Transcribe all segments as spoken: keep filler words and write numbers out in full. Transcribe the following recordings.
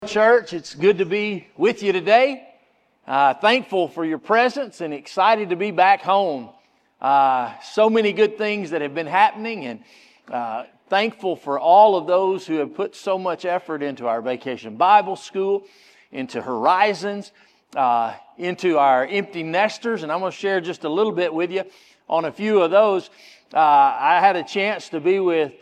Church, it's good to be with you today. Uh, thankful for your presence and excited to be back home. Uh, so many good things that have been happening, and uh, thankful for all of those who have put so much effort into our Vacation Bible School, into Horizons, uh, into our Empty Nesters, and I'm going to share just a little bit with you on a few of those. Uh, I had a chance to be with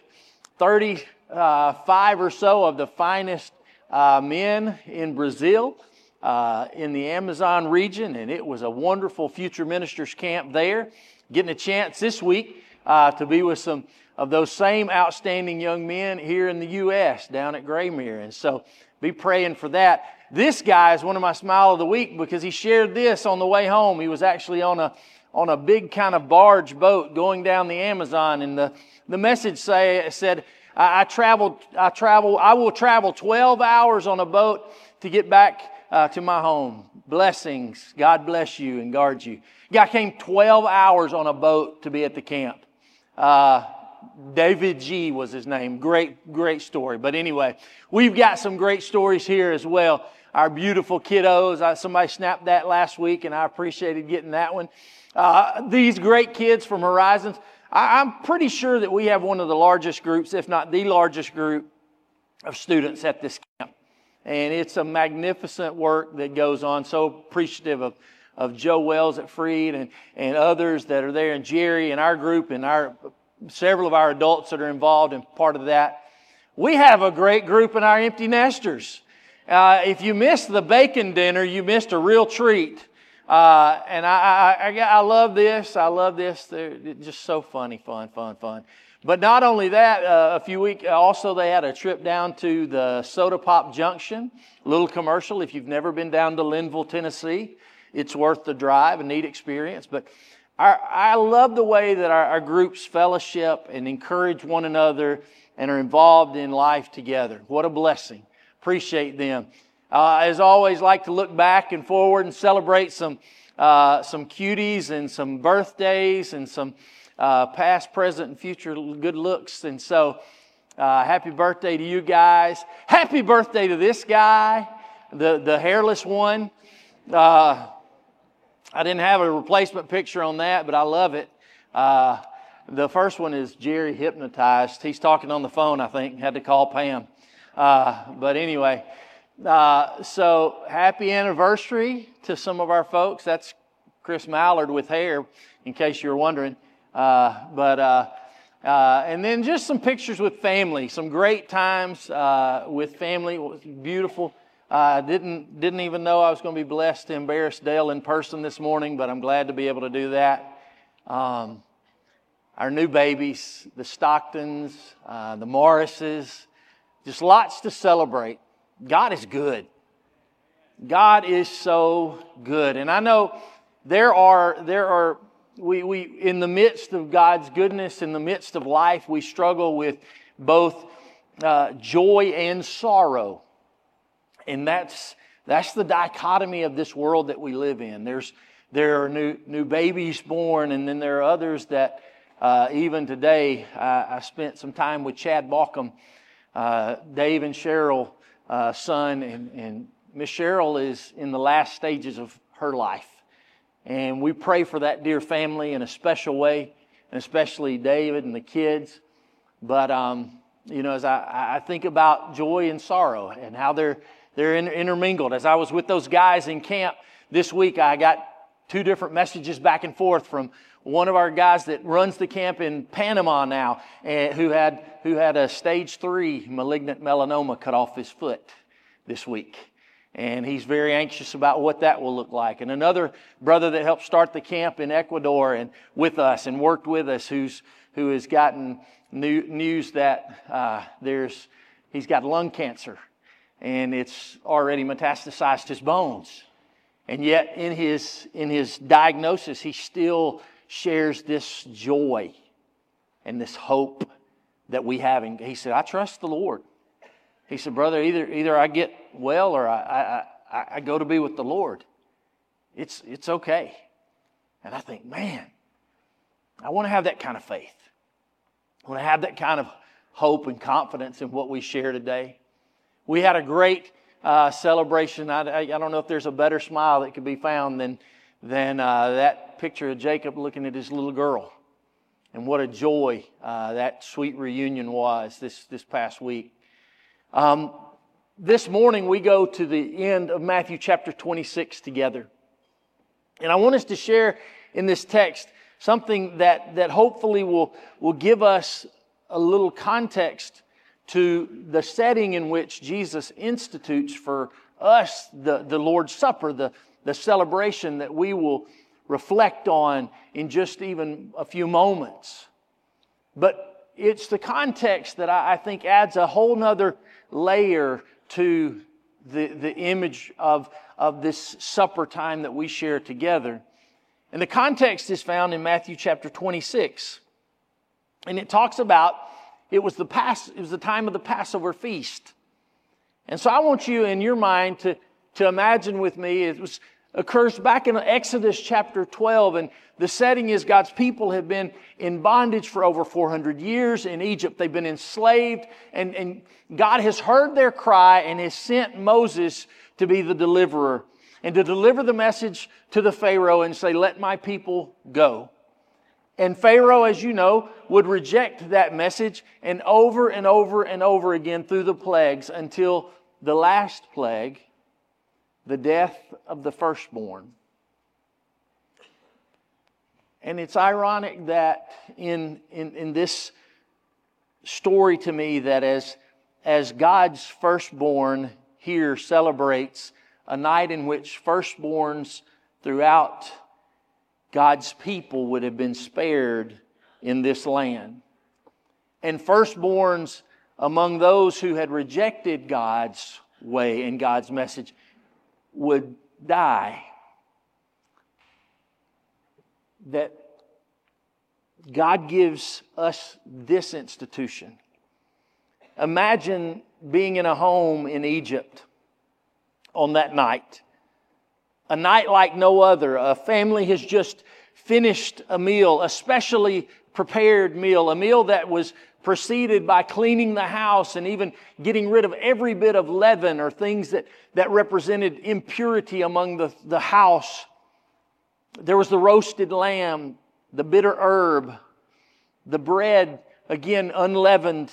thirty-five or so of the finest Uh, men in Brazil, uh, in the Amazon region, and it was a wonderful future ministers camp there. Getting a chance this week uh, to be with some of those same outstanding young men here in the U S down at Graymere, and so be praying for that. This guy is one of my smile of the week because he shared this on the way home. He was actually on a on a big kind of barge boat going down the Amazon, and the the message say said. I, I traveled, I travel, I will travel twelve hours on a boat to get back uh, to my home. Blessings. God bless you and guard you. Guy came twelve hours on a boat to be at the camp. Uh, David G was his name. Great, great story. But anyway, we've got some great stories here as well. Our beautiful kiddos. I, somebody snapped that last week, and I appreciated getting that one. Uh, these great kids from Horizons. I'm pretty sure that we have one of the largest groups, if not the largest group of students at this camp. And it's a magnificent work that goes on. So appreciative of, of Joe Wells at Freed and, and others that are there, and Jerry and our group and our several of our adults that are involved in part of that. We have a great group in our Empty Nesters. Uh, if you missed the bacon dinner, you missed a real treat. Uh, and I, I, I, I love this. I love this. They're just so funny, fun, fun, fun. But not only that, uh, a few weeks, also they had a trip down to the Soda Pop Junction. Little commercial. If you've never been down to Linville, Tennessee, it's worth the drive, a neat experience. But our, I love the way that our, our groups fellowship and encourage one another and are involved in life together. What a blessing. Appreciate them. Uh, as always, like to look back and forward and celebrate some uh, some cuties and some birthdays and some uh, past, present, and future good looks. And so, uh, happy birthday to you guys! Happy birthday to this guy, the the hairless one. Uh, I didn't have a replacement picture on that, but I love it. Uh, the first one is Jerry hypnotized. He's talking on the phone, I think. Had to call Pam. Uh, but anyway. Uh, so happy anniversary to some of our folks. That's Chris Mallard with hair, in case you're wondering. Uh, but uh, uh, and then just some pictures with family. Some great times uh, with family. It was beautiful. I uh, didn't didn't even know I was going to be blessed to embarrass Dale in person this morning, but I'm glad to be able to do that. Um, our new babies, the Stocktons, uh, the Morrises, just lots to celebrate. God is good. God is so good. And I know there are, there are, we, we, in the midst of God's goodness, in the midst of life, we struggle with both uh, joy and sorrow. And that's, that's the dichotomy of this world that we live in. There's, there are new, new babies born, and then there are others that, uh, even today, I, I spent some time with Chad Balcom, uh, Dave and Cheryl, Uh, son, and, and Miss Cheryl is in the last stages of her life. And we pray for that dear family in a special way, and especially David and the kids. But, um, you know, as I, I think about joy and sorrow and how they're, they're inter- intermingled. As I was with those guys in camp this week, I got two different messages back and forth from one of our guys that runs the camp in Panama now, uh, who had who had a stage three malignant melanoma cut off his foot this week. And he's very anxious about what that will look like. And another brother that helped start the camp in Ecuador and with us and worked with us, who's who has gotten new, news that uh, there's he's got lung cancer, and it's already metastasized his bones. And yet in his in his diagnosis, he still shares this joy and this hope that we have. And he said, I trust the Lord. He said, brother, either either I get well or I, I, I, I go to be with the Lord. It's, it's okay. And I think, man, I want to have that kind of faith. I want to have that kind of hope and confidence in what we share today. We had a great uh, celebration. I, I, I don't know if there's a better smile that could be found than, than uh, that picture of Jacob looking at his little girl. And what a joy uh, that sweet reunion was this, this past week. Um, this morning we go to the end of Matthew chapter twenty-six together. And I want us to share in this text something that, that hopefully will, will give us a little context to the setting in which Jesus institutes for us the, the Lord's Supper, the, the celebration that we will reflect on in just even a few moments. But it's the context that I, I think adds a whole nother layer to the, the image of, of this supper time that we share together. And the context is found in Matthew chapter twenty-six. And it talks about It was the Pass. It was the time of the Passover feast, and so I want you in your mind to to imagine with me. It was occurs back in Exodus chapter twelve, and the setting is God's people have been in bondage for over four hundred years in Egypt. They've been enslaved, and and God has heard their cry and has sent Moses to be the deliverer and to deliver the message to the Pharaoh and say, "Let my people go." And Pharaoh, as you know, would reject that message, and over and over and over again through the plagues until the last plague, the death of the firstborn. And it's ironic that in, in, in this story to me that as, as God's firstborn here celebrates a night in which firstborns throughout God's people would have been spared in this land. And firstborns among those who had rejected God's way and God's message would die. That God gives us this institution. Imagine being in a home in Egypt on that night. A night like no other. A family has just finished a meal, a specially prepared meal, a meal that was preceded by cleaning the house and even getting rid of every bit of leaven or things that, that represented impurity among the, the house. There was the roasted lamb, the bitter herb, the bread, again unleavened.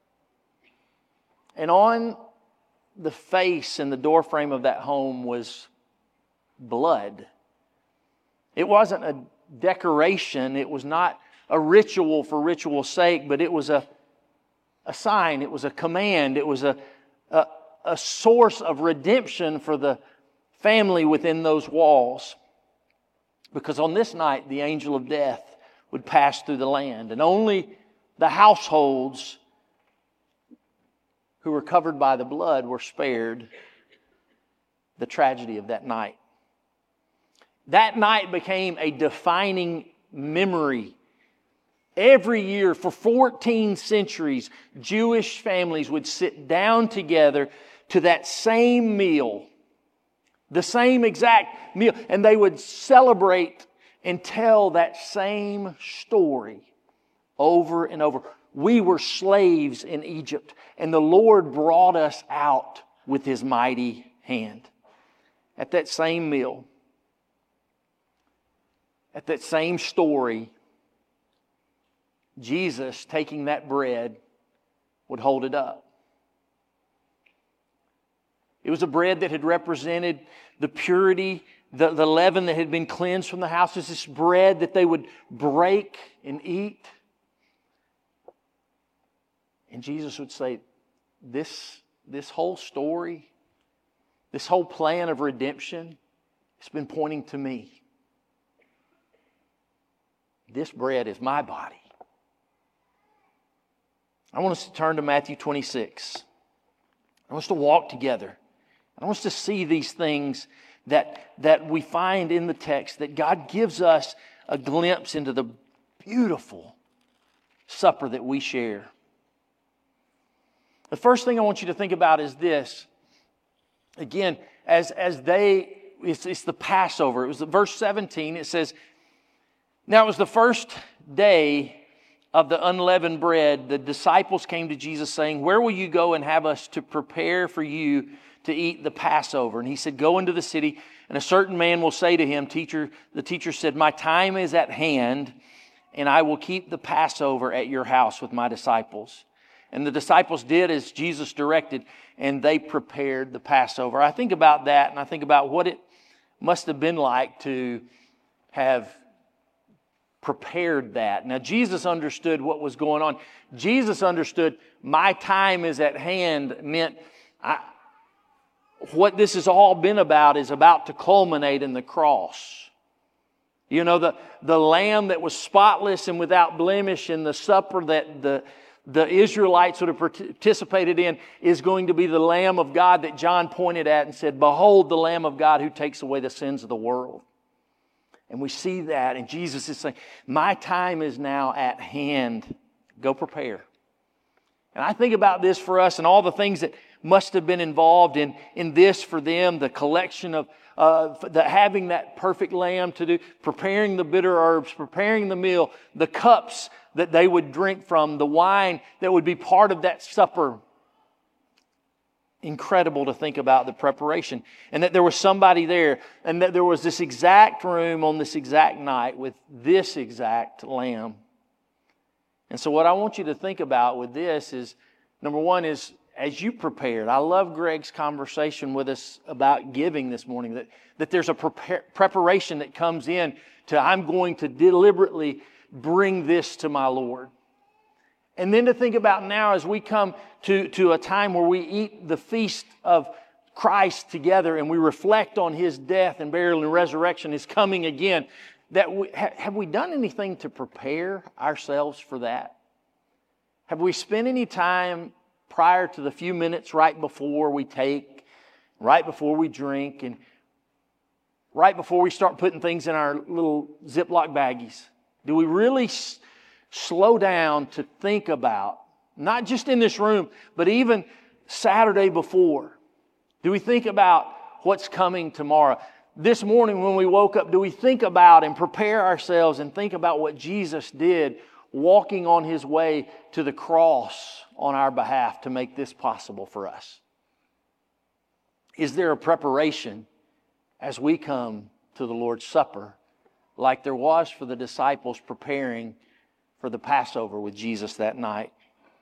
And on the face and the doorframe of that home was blood. It wasn't a decoration. It was not a ritual for ritual's sake, but it was a, a sign. It was a command. It was a, a, a source of redemption for the family within those walls. Because on this night, the angel of death would pass through the land, and only the households who were covered by the blood were spared the tragedy of that night. That night became a defining memory. Every year for fourteen centuries, Jewish families would sit down together to that same meal, the same exact meal, and they would celebrate and tell that same story over and over. We were slaves in Egypt, and the Lord brought us out with His mighty hand. At that same meal, at that same story, Jesus, taking that bread, would hold it up. It was a bread that had represented the purity, the, the leaven that had been cleansed from the house. It was this bread that they would break and eat. And Jesus would say, this, this whole story, this whole plan of redemption, it's been pointing to me. This bread is my body. I want us to turn to Matthew twenty-six. I want us to walk together. I want us to see these things that, that we find in the text, that God gives us a glimpse into the beautiful supper that we share. The first thing I want you to think about is this. Again, as, as they, it's, it's the Passover. It was the verse seventeen. It says, "Now it was the first day of the unleavened bread. The disciples came to Jesus saying, 'Where will you go and have us to prepare for you to eat the Passover. And he said, go into the city, and a certain man will say to him, teacher, the teacher said, my time is at hand, and I will keep the Passover at your house with my disciples. And the disciples did as Jesus directed, and they prepared the Passover. I think about that, and I think about what it must have been like to have prepared that. Now, Jesus understood what was going on. Jesus understood my time is at hand meant I, what this has all been about is about to culminate in the cross. You know, the, the lamb that was spotless and without blemish in the supper that the, the Israelites would have participated in is going to be the Lamb of God that John pointed at and said, behold the Lamb of God who takes away the sins of the world. And we see that, and Jesus is saying, my time is now at hand. Go prepare. And I think about this for us and all the things that must have been involved in, in this for them, the collection of, uh, the, having that perfect lamb to do, preparing the bitter herbs, preparing the meal, the cups that they would drink from, the wine that would be part of that supper. Incredible to think about the preparation. And that there was somebody there, and that there was this exact room on this exact night with this exact lamb. And so what I want you to think about with this is, number one is, as you prepared, I love Greg's conversation with us about giving this morning, that, that there's a prepare, preparation that comes in to, I'm going to deliberately bring this to my Lord. And then to think about now as we come to, to a time where we eat the feast of Christ together and we reflect on His death and burial and resurrection, His coming again, that we, have we done anything to prepare ourselves for that? Have we spent any time prior to the few minutes right before we take, right before we drink, and right before we start putting things in our little Ziploc baggies? Do we really s- slow down to think about, not just in this room, but even Saturday before? Do we think about what's coming tomorrow? This morning when we woke up, do we think about and prepare ourselves and think about what Jesus did walking on His way to the cross on our behalf to make this possible for us? Is there a preparation as we come to the Lord's Supper like there was for the disciples preparing for the Passover with Jesus that night?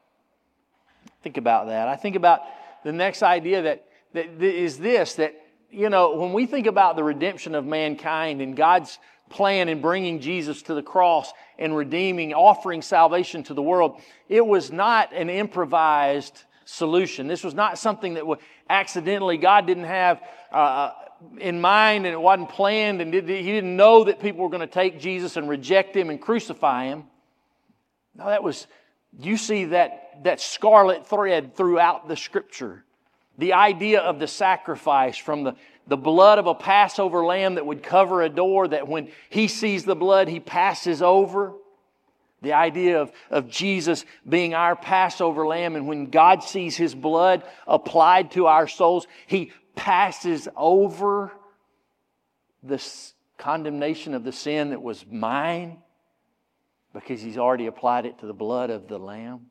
Think about that. I think about the next idea that, that is this, that, you know, when we think about the redemption of mankind and God's plan in bringing Jesus to the cross and redeeming, offering salvation to the world, it was not an improvised solution. This was not something that was accidentally, God didn't have uh, in mind, and it wasn't planned, and He didn't know that people were going to take Jesus and reject Him and crucify Him. No, that was, you see that, that scarlet thread throughout the Scripture. The idea of the sacrifice from the, the blood of a Passover lamb that would cover a door, that when He sees the blood, He passes over. The idea of, of Jesus being our Passover lamb, and when God sees His blood applied to our souls, He passes over the condemnation of the sin that was mine, because He's already applied it to the blood of the Lamb.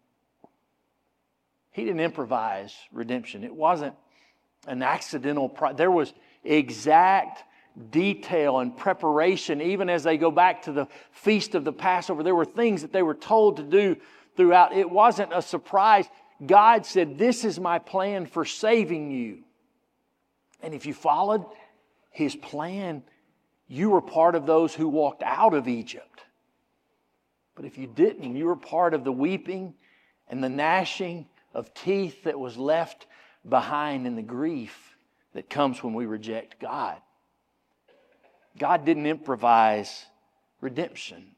He didn't improvise redemption. It wasn't an accidental pro- there was exact detail and preparation. Even as they go back to the feast of the Passover, there were things that they were told to do throughout. It wasn't a surprise. God said, this is my plan for saving you. And if you followed His plan, you were part of those who walked out of Egypt. But if you didn't, you were part of the weeping and the gnashing of teeth that was left behind in the grief that comes when we reject God. God didn't improvise redemption.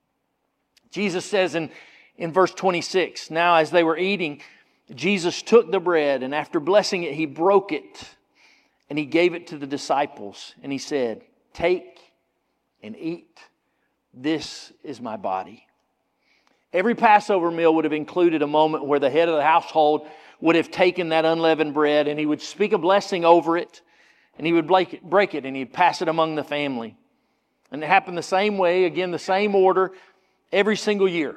Jesus says in, in verse twenty-six, now as they were eating, Jesus took the bread, and after blessing it, He broke it, and He gave it to the disciples, and He said, take and eat. This is my body. Every Passover meal would have included a moment where the head of the household would have taken that unleavened bread and he would speak a blessing over it, and he would break it, break it and he'd pass it among the family. And it happened the same way, again, the same order, every single year.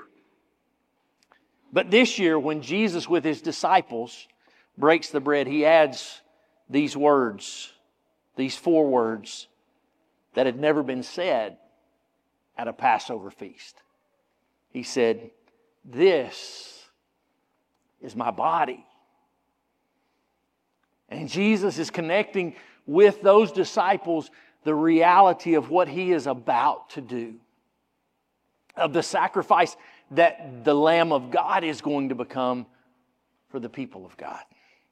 But this year, when Jesus with His disciples breaks the bread, He adds these words, these four words that had never been said at a Passover feast. He said, "This is my body." And Jesus is connecting with those disciples the reality of what He is about to do, of the sacrifice that the Lamb of God is going to become for the people of God.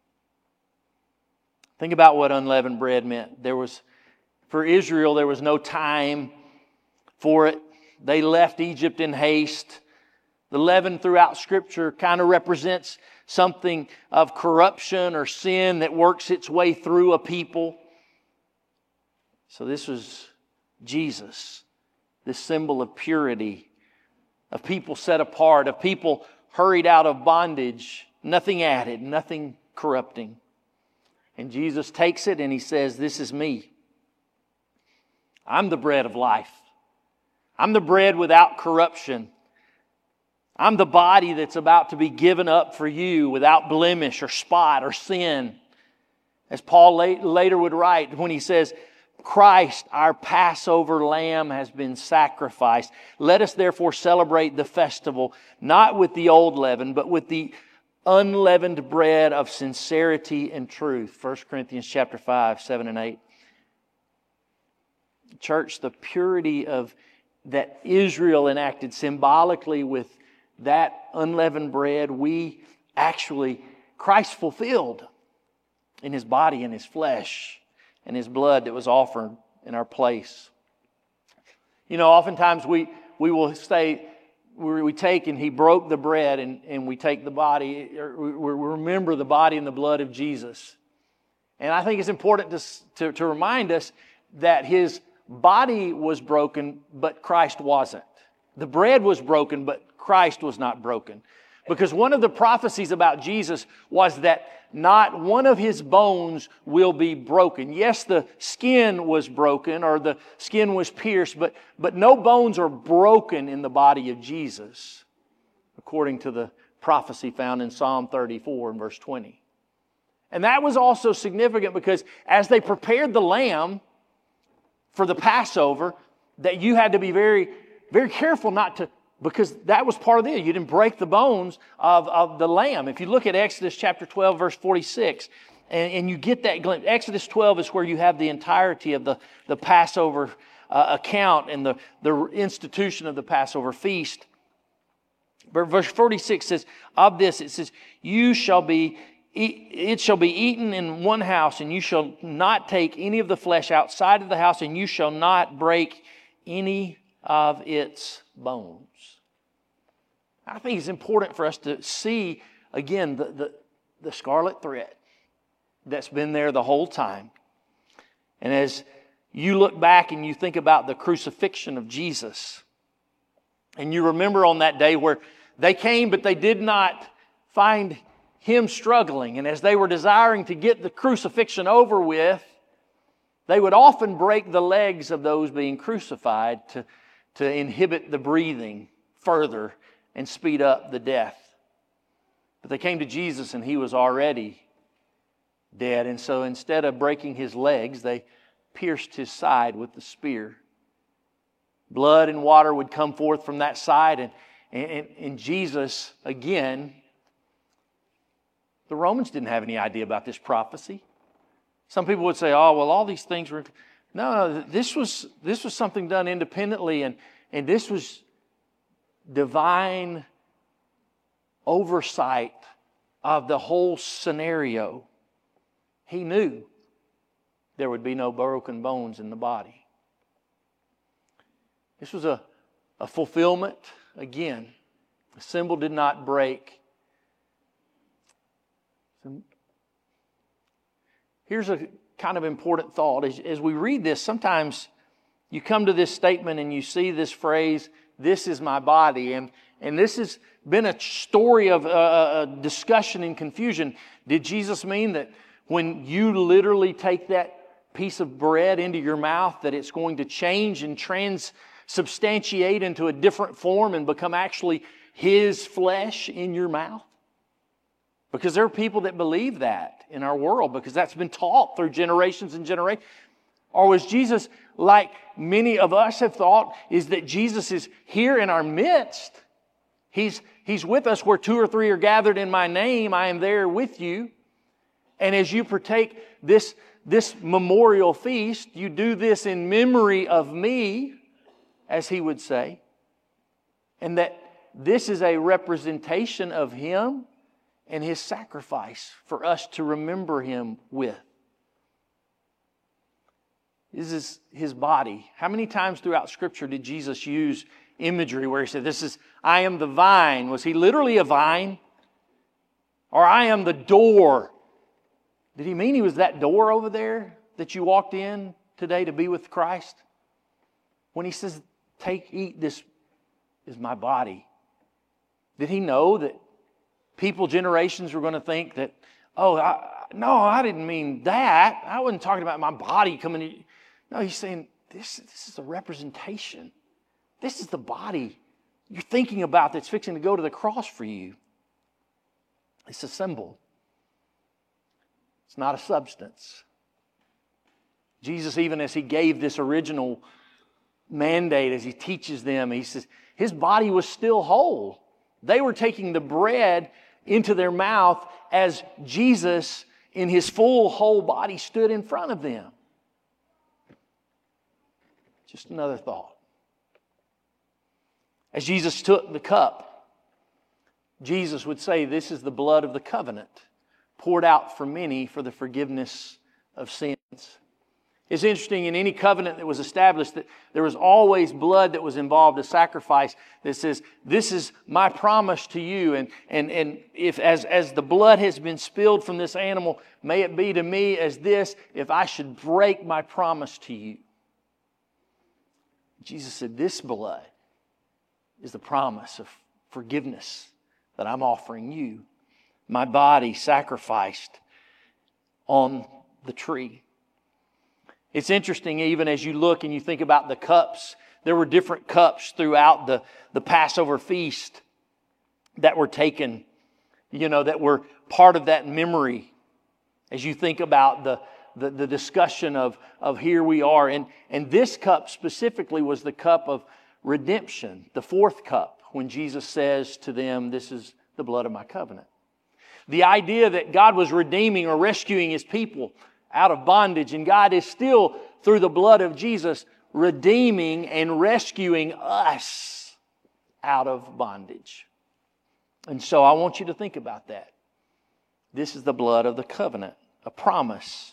Think about what unleavened bread meant. There was, for Israel, there was no time for it. They left Egypt in haste. The leaven throughout Scripture kind of represents something of corruption or sin that works its way through a people. So this was Jesus, this symbol of purity, of people set apart, of people hurried out of bondage, nothing added, nothing corrupting. And Jesus takes it and He says, "This is me. I'm the bread of life. I'm the bread without corruption. I'm the body that's about to be given up for you without blemish or spot or sin." As Paul later would write when he says, "Christ, our Passover lamb, has been sacrificed. Let us therefore celebrate the festival, not with the old leaven, but with the unleavened bread of sincerity and truth." First Corinthians chapter five, seven and eight. Church, the purity of that Israel enacted symbolically with that unleavened bread, we actually, Christ fulfilled in His body and His flesh and His blood that was offered in our place. You know, oftentimes we, we will say, we, we take and He broke the bread and, and we take the body, or we, we remember the body and the blood of Jesus. And I think it's important to, to, to remind us that His body was broken, but Christ wasn't. The bread was broken, but Christ was not broken. Because one of the prophecies about Jesus was that not one of His bones will be broken. Yes, the skin was broken or the skin was pierced, but, but no bones are broken in the body of Jesus, according to the prophecy found in Psalm thirty-four and verse twenty. And that was also significant because as they prepared the lamb for the Passover, that you had to be very, very careful not to, because that was part of it. You didn't break the bones of, of the lamb. If you look at Exodus chapter twelve, verse forty-six, and, and you get that glimpse. Exodus twelve is where you have the entirety of the, the Passover uh, account and the, the institution of the Passover feast. But verse forty-six says, of this it says, you shall be, it shall be eaten in one house, and you shall not take any of the flesh outside of the house, and you shall not break any of its bones. I think it's important for us to see, again, the, the, the scarlet thread that's been there the whole time. And as you look back and you think about the crucifixion of Jesus, and you remember on that day where they came, but they did not find Him struggling. And as they were desiring to get the crucifixion over with, they would often break the legs of those being crucified to, to inhibit the breathing further and speed up the death. But they came to Jesus and He was already dead. And so instead of breaking His legs, they pierced His side with the spear. Blood and water would come forth from that side. And, and, and Jesus, again, the Romans didn't have any idea about this prophecy. Some people would say, oh, well, all these things were... No, no, this was, this was something done independently, and, and this was divine oversight of the whole scenario. He knew there would be no broken bones in the body. This was a, a fulfillment. Again, the symbol did not break. Here's a kind of important thought. As, as we read this, sometimes you come to this statement and you see this phrase, this is my body. And, and this has been a story of uh, a discussion and confusion. Did Jesus mean that when you literally take that piece of bread into your mouth, that it's going to change and transubstantiate into a different form and become actually His flesh in your mouth? Because there are people that believe that in our world because that's been taught through generations and generations. Or was Jesus, like many of us have thought, is that Jesus is here in our midst? He's, he's with us where two or three are gathered in my name. I am there with you. And as you partake this, this memorial feast, you do this in memory of me, as he would say. And that this is a representation of Him and His sacrifice for us to remember Him with. This is His body. How many times throughout Scripture did Jesus use imagery where He said, this is, I am the vine? Was He literally a vine? Or I am the door? Did He mean He was that door over there that you walked in today to be with Christ? When He says, take, eat, this is my body. Did He know that people, generations were going to think that, oh, I, no, I didn't mean that. I wasn't talking about my body coming in. No, He's saying, this, this is a representation. This is the body you're thinking about that's fixing to go to the cross for you. It's a symbol. It's not a substance. Jesus, even as He gave this original mandate, as He teaches them, He says, His body was still whole. They were taking the bread into their mouth as Jesus in His full whole body stood in front of them. Just another thought. As Jesus took the cup, Jesus would say, this is the blood of the covenant, poured out for many for the forgiveness of sins. It's interesting, in any covenant that was established, that there was always blood that was involved, a sacrifice that says, this is my promise to you. And, and, and if as, as the blood has been spilled from this animal, may it be to me as this, if I should break my promise to you. Jesus said, this blood is the promise of forgiveness that I'm offering you. My body sacrificed on the tree. It's interesting, even as you look and you think about the cups, there were different cups throughout the, the Passover feast that were taken, you know, that were part of that memory. As you think about the, the, the discussion of, of here we are. And, and this cup specifically was the cup of redemption, the fourth cup, when Jesus says to them, this is the blood of my covenant. The idea that God was redeeming or rescuing His people out of bondage, and God is still, through the blood of Jesus, redeeming and rescuing us out of bondage. And so I want you to think about that. This is the blood of the covenant, a promise.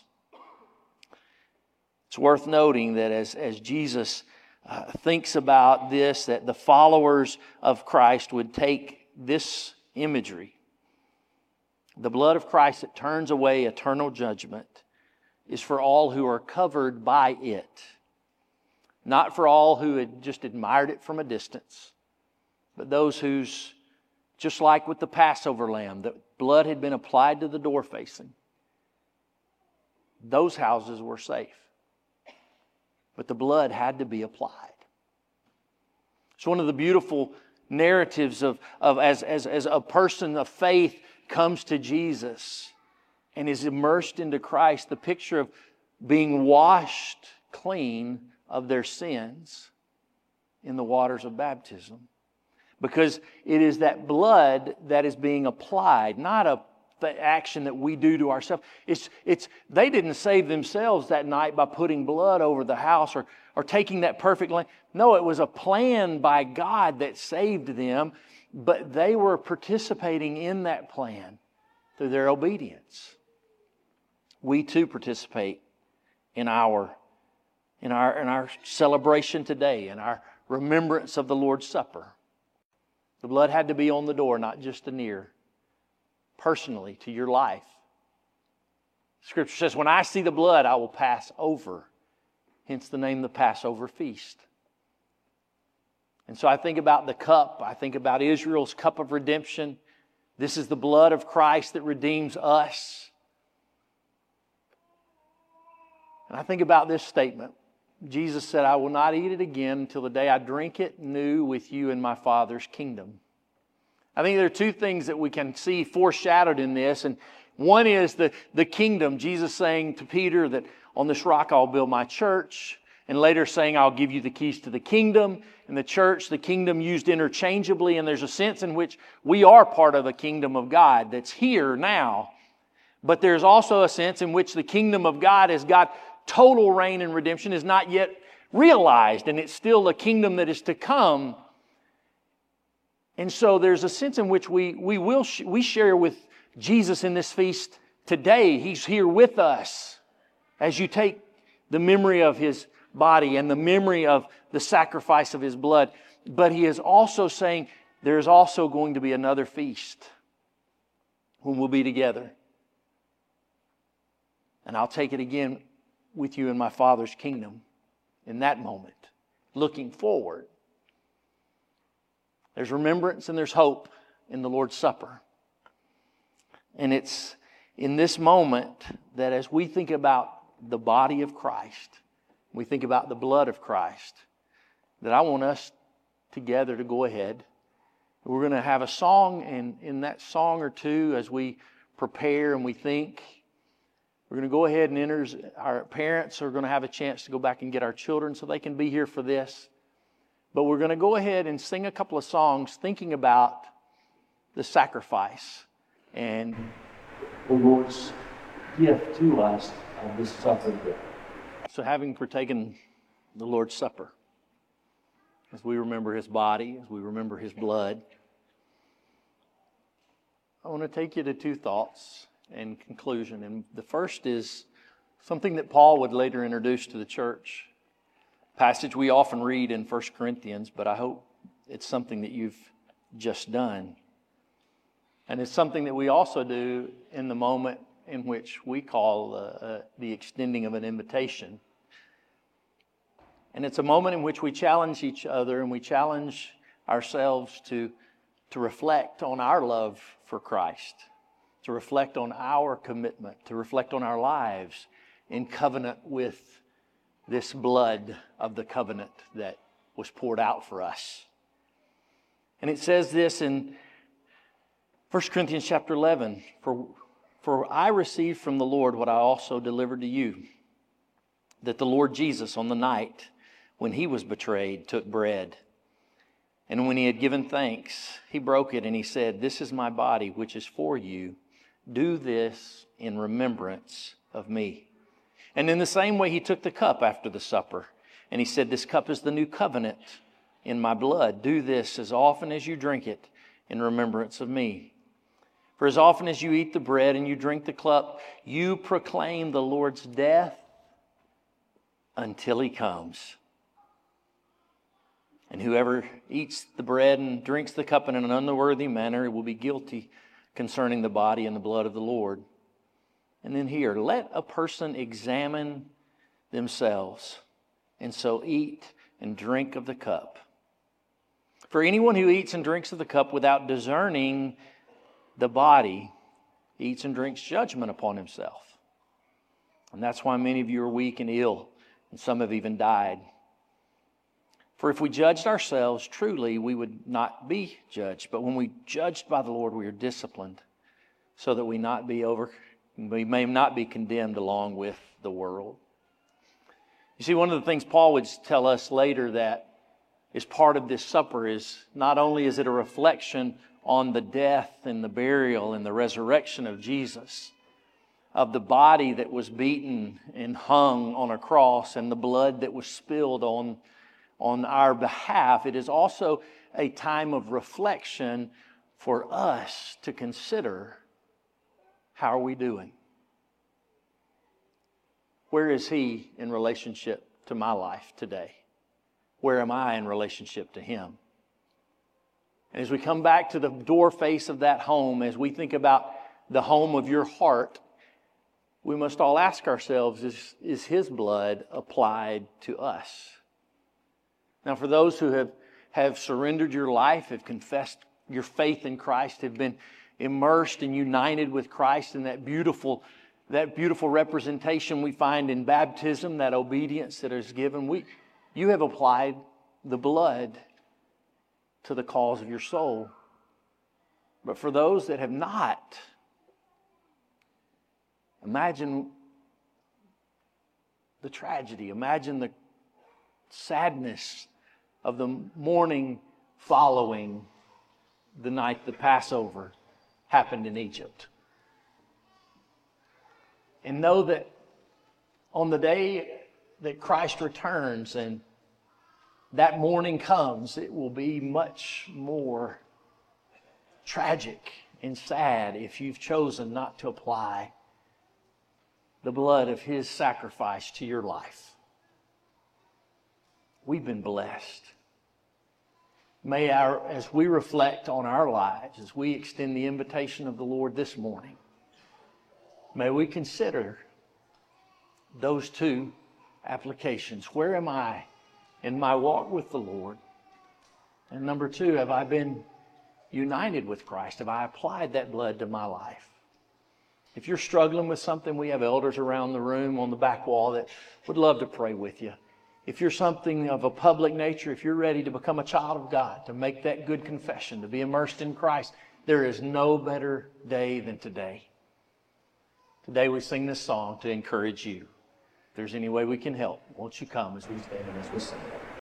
It's worth noting that as, as Jesus uh, thinks about this, that the followers of Christ would take this imagery. The blood of Christ that turns away eternal judgment is for all who are covered by it. Not for all who had just admired it from a distance, but those whose, just like with the Passover lamb, the blood had been applied to the door facing. Those houses were safe. But the blood had to be applied. It's one of the beautiful narratives of, of as, as, as a person of faith comes to Jesus and is immersed into Christ, the picture of being washed clean of their sins in the waters of baptism. Because it is that blood that is being applied, not a the action that we do to ourselves. It's, it's, they didn't save themselves that night by putting blood over the house or, or taking that perfect lamb. No, it was a plan by God that saved them, but they were participating in that plan through their obedience. We too participate in our, in our, in our celebration today, in our remembrance of the Lord's Supper. The blood had to be on the door, not just a near. Personally to your life. Scripture says, when I see the blood, I will pass over. Hence the name the Passover feast. And so I think about the cup. I think about Israel's cup of redemption. This is the blood of Christ that redeems us. And I think about this statement. Jesus said, I will not eat it again until the day I drink it new with you in my Father's kingdom. I think there are two things that we can see foreshadowed in this. And one is the, the kingdom. Jesus saying to Peter that on this rock I'll build my church. And later saying I'll give you the keys to the kingdom. And the church, the kingdom used interchangeably. And there's a sense in which we are part of the kingdom of God that's here now. But there's also a sense in which the kingdom of God has got total reign and redemption is not yet realized. And it's still a kingdom that is to come. And so there's a sense in which we, we will sh- we share with Jesus in this feast today. He's here with us as you take the memory of His body and the memory of the sacrifice of His blood. But He is also saying there's also going to be another feast when we'll be together. And I'll take it again with you in my Father's kingdom in that moment, looking forward. There's remembrance and there's hope in the Lord's Supper. And it's in this moment that as we think about the body of Christ, we think about the blood of Christ, that I want us together to go ahead. We're going to have a song, and in that song or two, as we prepare and we think, we're going to go ahead and enter. Our parents are going to have a chance to go back and get our children so they can be here for this. But we're going to go ahead and sing a couple of songs thinking about the sacrifice and the Lord's gift to us of this supper. So having partaken the Lord's Supper, as we remember His body, as we remember His blood, I want to take you to two thoughts in conclusion. And the first is something that Paul would later introduce to the church. A passage we often read in First Corinthians, but I hope it's something that you've just done. And it's something that we also do in the moment in which we call uh, uh, the extending of an invitation. And it's a moment in which we challenge each other and we challenge ourselves to, to reflect on our love for Christ, to reflect on our commitment, to reflect on our lives in covenant with this blood of the covenant that was poured out for us. And it says this in First Corinthians chapter eleven, for, for I received from the Lord what I also delivered to you, that the Lord Jesus on the night when He was betrayed took bread. And when He had given thanks, He broke it and He said, "This is my body, which is for you. Do this in remembrance of me." And in the same way He took the cup after the supper. And He said, "This cup is the new covenant in my blood. Do this as often as you drink it in remembrance of me. For as often as you eat the bread and you drink the cup, you proclaim the Lord's death until He comes. And whoever eats the bread and drinks the cup in an unworthy manner will be guilty concerning the body and the blood of the Lord." And then here, let a person examine themselves, and so eat and drink of the cup. For anyone who eats and drinks of the cup without discerning the body eats and drinks judgment upon himself. And that's why many of you are weak and ill, and some have even died. For if we judged ourselves truly, we would not be judged. But when we judged by the Lord, we are disciplined, so that we not be over, we may not be condemned along with the world. You see, one of the things Paul would tell us later that is part of this supper is not only is it a reflection on the death and the burial and the resurrection of Jesus, of the body that was beaten and hung on a cross and the blood that was spilled on, on our behalf, it is also a time of reflection for us to consider, how are we doing? Where is He in relationship to my life today? Where am I in relationship to Him? And as we come back to the door face of that home, as we think about the home of your heart, we must all ask ourselves, is, is His blood applied to us? Now, for those who have, have surrendered your life, have confessed your faith in Christ, have been immersed and united with Christ in that beautiful, that beautiful representation we find in baptism, that obedience that is given, we, you have applied the blood to the cause of your soul. But for those that have not, imagine the tragedy. Imagine the sadness of the morning following the night the Passover happened in Egypt. And know that on the day that Christ returns and that morning comes, it will be much more tragic and sad if you've chosen not to apply the blood of His sacrifice to your life. We've been blessed. May our, as we reflect on our lives, as we extend the invitation of the Lord this morning, may we consider those two applications. Where am I in my walk with the Lord? And number two, have I been united with Christ? Have I applied that blood to my life? If you're struggling with something, we have elders around the room on the back wall that would love to pray with you. If you're something of a public nature, if you're ready to become a child of God, to make that good confession, to be immersed in Christ, there is no better day than today. Today we sing this song to encourage you. If there's any way we can help, won't you come as we stand and as we sing?